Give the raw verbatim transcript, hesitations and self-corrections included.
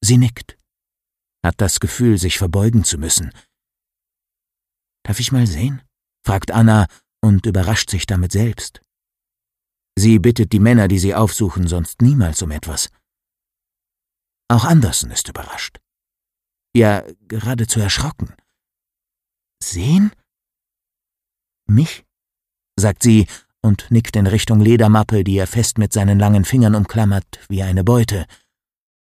Sie nickt, hat das Gefühl, sich verbeugen zu müssen. »Darf ich mal sehen?« fragt Anna und überrascht sich damit selbst. Sie bittet die Männer, die sie aufsuchen, sonst niemals um etwas. Auch Andersen ist überrascht. Ja, geradezu erschrocken. »Sehen?« »Mich?« sagt sie und nickt in Richtung Ledermappe, die er fest mit seinen langen Fingern umklammert, wie eine Beute.